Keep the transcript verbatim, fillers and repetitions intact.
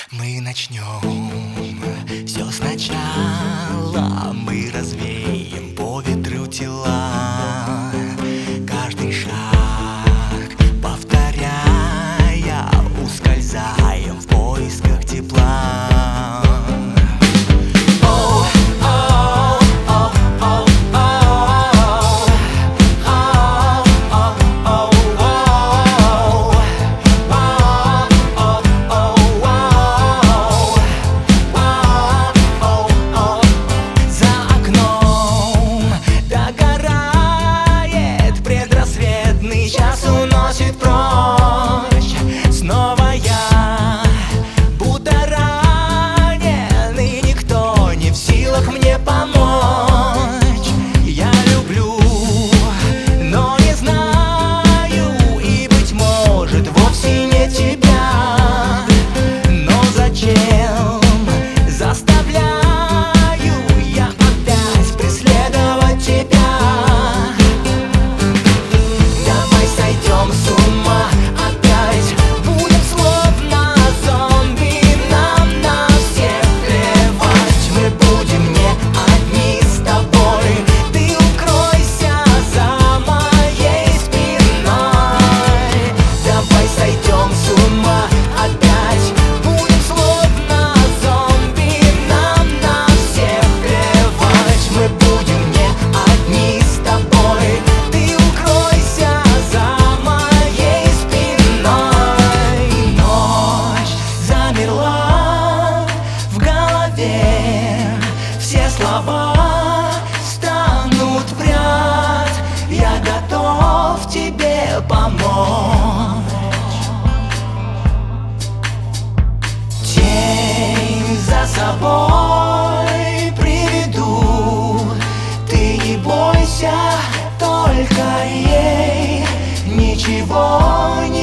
Мы начнем все сначала, мы развеем по ветру тела. Каждый шаг повторяя, ускользаем в поисках тепла. Час уносит прочь. Снова я будто ранен, и никто не в силах мне помочь. Я люблю, но не знаю, и, быть может, вовсе не тебя. Но зачем заставляю я опять преследовать тебя? С ума опять будем словно зомби, нам на всех плевать. Мы будем не одни с тобой, ты укройся за моей спиной. Давай сойдем с ума опять, будем словно зомби, нам на всех плевать. Мы будем не одни с тобой, ты укройся за в голове. Все слова станут в ряд, я готов тебе помочь. Тень за собой приведу, ты не бойся, только ей ничего не